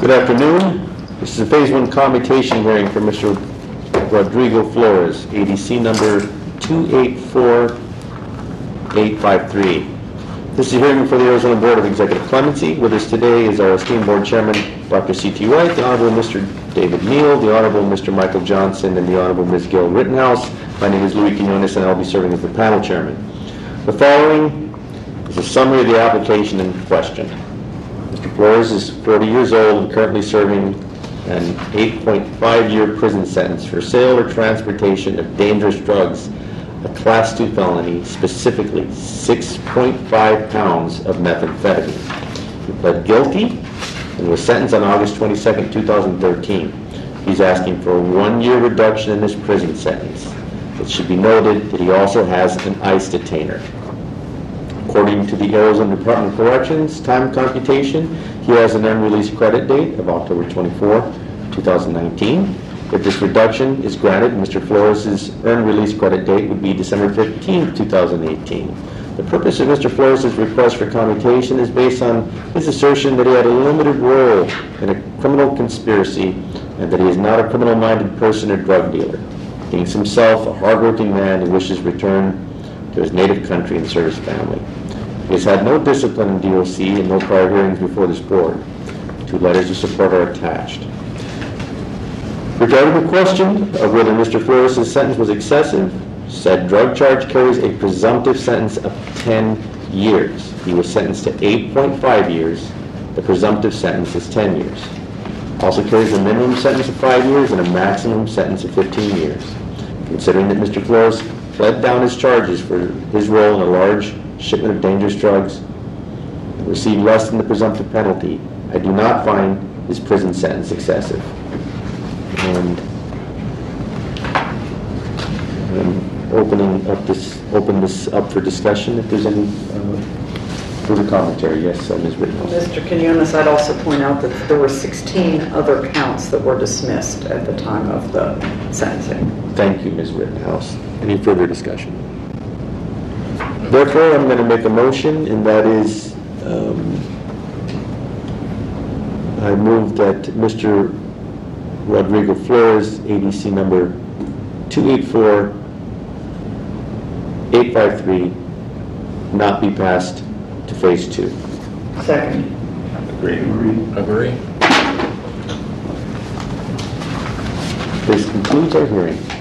Good afternoon. This is a Phase 1 commutation hearing for Mr. Rodrigo Flores, ADC number 284853. This is a hearing for the Arizona Board of Executive Clemency. With us today is our esteemed Board Chairman, Dr. C.T. White, the Honorable Mr. David Neal, the Honorable Mr. Michael Johnson, and the Honorable Ms. Gail Rittenhouse. My name is Louis Quinones, and I'll be serving as the panel chairman. The following is a summary of the application in question. Mr. Flores is 40 years old and currently serving an 8.5-year prison sentence for sale or transportation of dangerous drugs, a Class 2 felony, specifically 6.5 pounds of methamphetamine. He pled guilty and was sentenced on August 22, 2013. He's asking for a 1-year reduction in his prison sentence. It should be noted that he also has an ICE detainer. According to the Arizona Department of Corrections time computation, he has an unreleased credit date of October 24, 2019. If this reduction is granted, Mr. Flores' earned release credit date would be December 15, 2018. The purpose of Mr. Flores' request for commutation is based on his assertion that he had a limited role in a criminal conspiracy and that he is not a criminal-minded person or drug dealer. He thinks himself a hardworking man who wishes to return to his native country and serve his family. He has had no discipline in DOC and no prior hearings before this board. 2 letters of support are attached. Regarding the question of whether Mr. Flores' sentence was excessive, said drug charge carries a presumptive sentence of 10 years. He was sentenced to 8.5 years. The presumptive sentence is 10 years. Also carries a minimum sentence of 5 years and a maximum sentence of 15 years. Considering that Mr. Flores pled down his charges for his role in a large shipment of dangerous drugs and received less than the presumptive penalty, I do not find his prison sentence excessive. And open this up for discussion if there's any further commentary. Yes, Ms. Rittenhouse. Mr. Quinones, I'd also point out that there were 16 other counts that were dismissed at the time of the sentencing. Thank you, Ms. Rittenhouse. Any further discussion? Therefore, I'm going to make a motion, and that is, I move that Mr. Rodrigo Flores, ADC number 284853, not be passed to Phase 2. Second. Agree. This concludes our hearing.